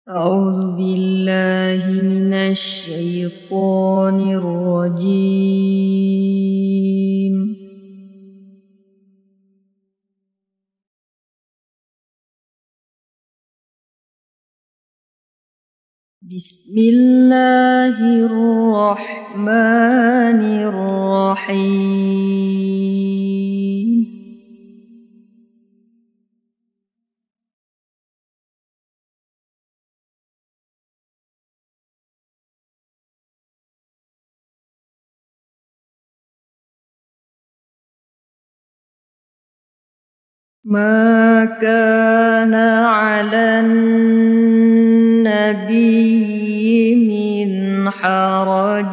أعوذ بالله من الشيطان الرجيم. بسم الله الرحمن الرحيم. ما كان على النبي من حرج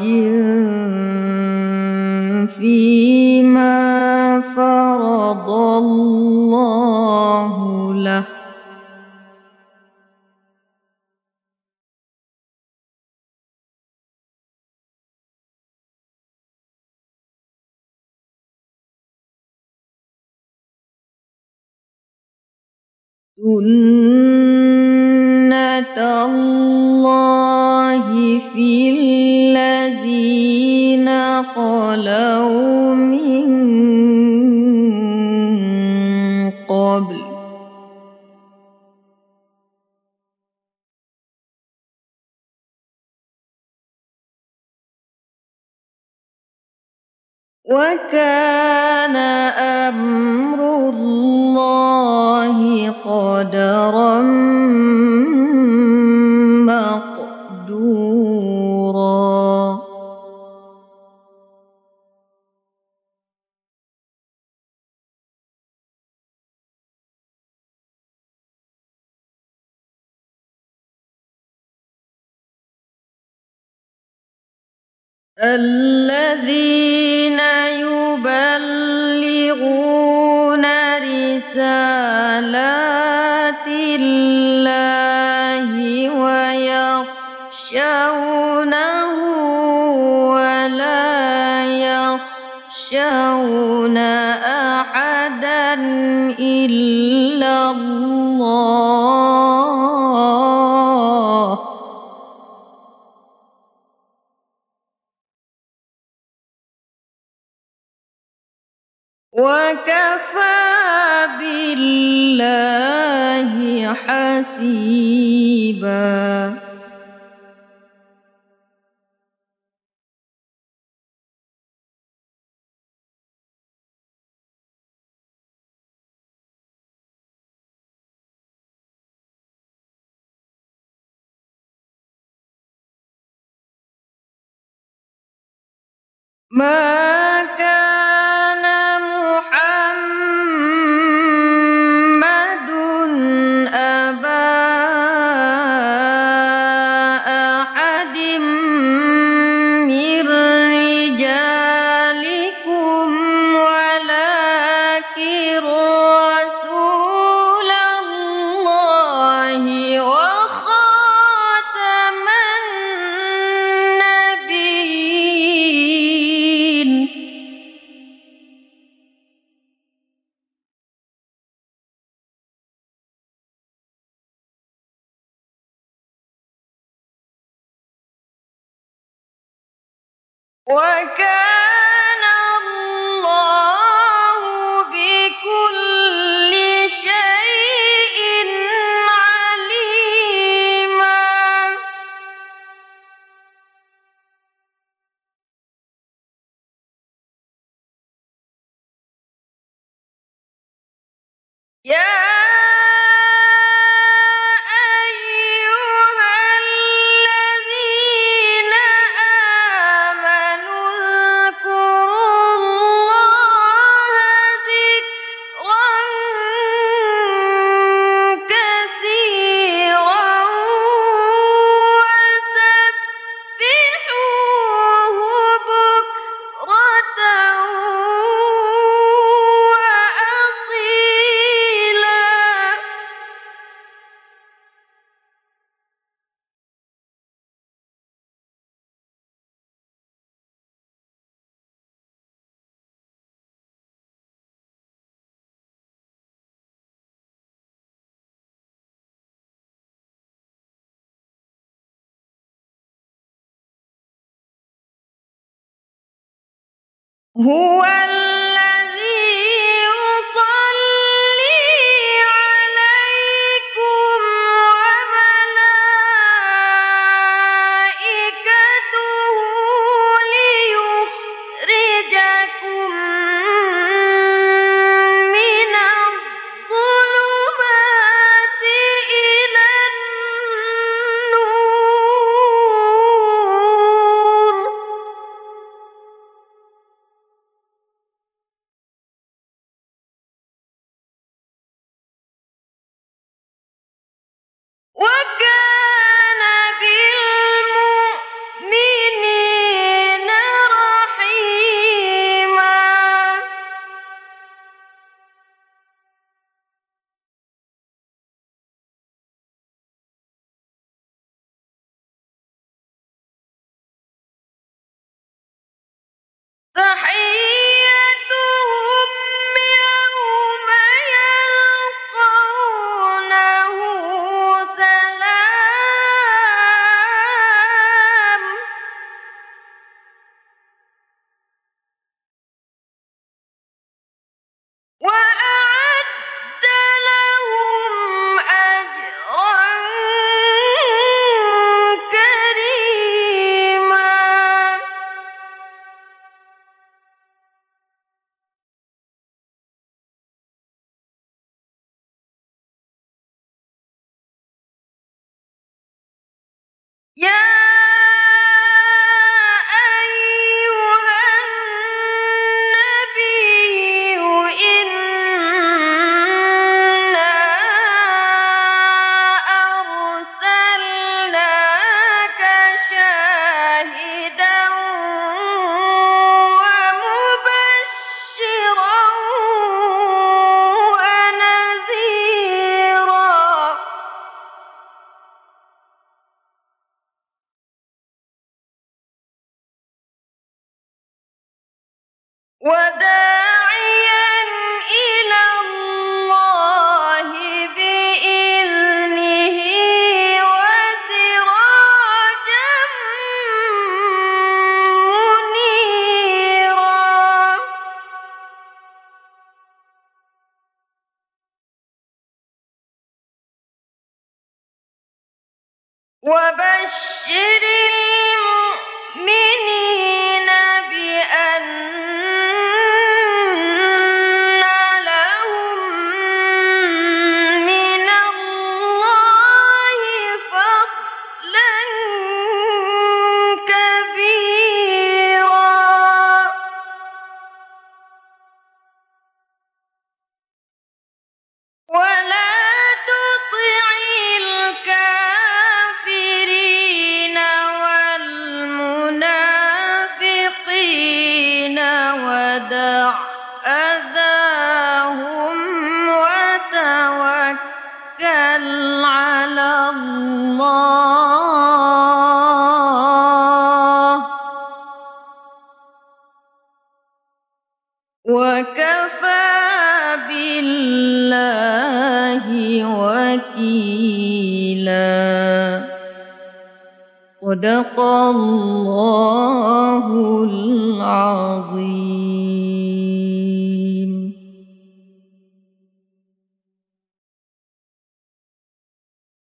فيما فرض الله له، سنة الله في الذين خلوا من قبل، وكان أمر الله قدرا مقدورا. الذين يبلغون رسالات الله ويخشونه ولا يخشون أحدا إلا الله، وكفى بالله حسيبا. ما كان محمد أبا أحد من رجالكم ولكن رسول الله وخاتم النبيين. وكان الله بكل شيء عليما. يا أيها الذين آمنوا اذكروا الله ذكرا كثيرا وسبحوه بكرة وأصيلا. هو الذي يصلي عليكم وملائكته ليخرجكم من الظلمات إلى النور وكان بالمؤمنين رحيما تحيتهم يوم يلقونه سلام وأعد لهم أجرا كريما يا أيها النبي إنا أرسلناك شاهدا ومبشرا ونذيرا وداعيا إلى الله بإذنه وسراجا منيرا وبشر المؤمنين بأن لهم من الله فضلا كبيرا ولا تطع الكافرين والمنافقين ودع أذاهم وتوكل على الله وكفى بالله وكيلا صدق الله العظيم